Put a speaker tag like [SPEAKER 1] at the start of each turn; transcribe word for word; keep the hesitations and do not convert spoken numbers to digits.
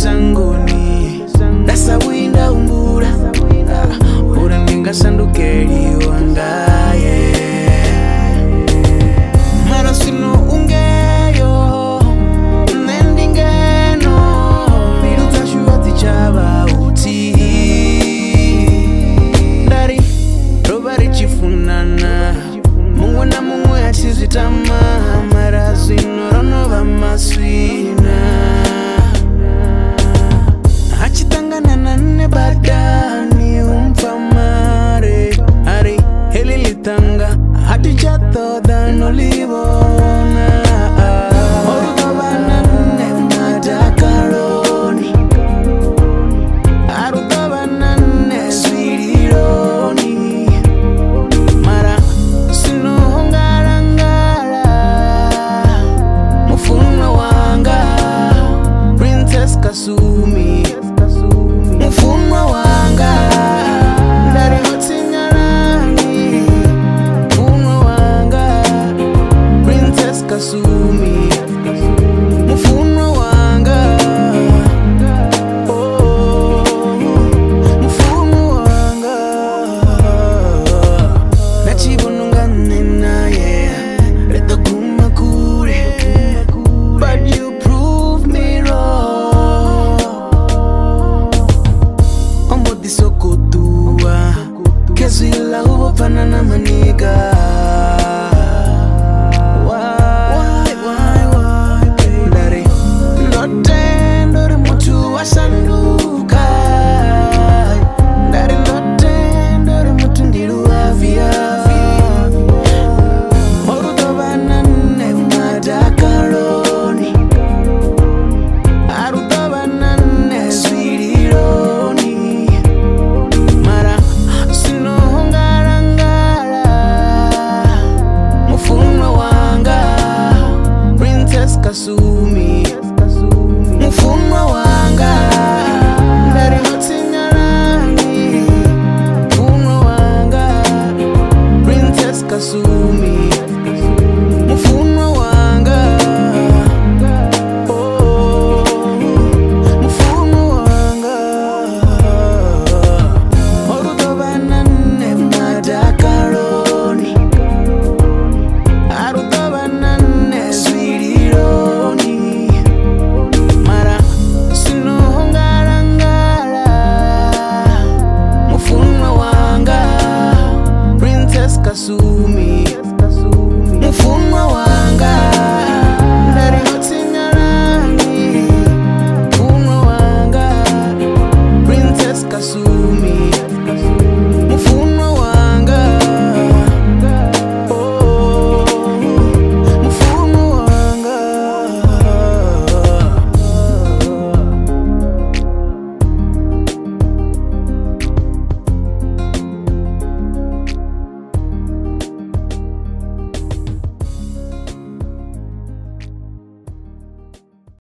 [SPEAKER 1] sangoni Dasa winda umbura Ura ninga sandukeri wangaye Mara sino ungeyo Nendingeno Miruta shuati chaba uti Dari Robari chifunana Mungu na mungu ya chizitama Mara sino rono va maswina Hachitangana nane badani umfamare Ari heli litanga Hati chato dano libona Oruga banane matakaroni Aruga banane swirironi Mara sino hongarangara Mufuna wanga Princess Kasu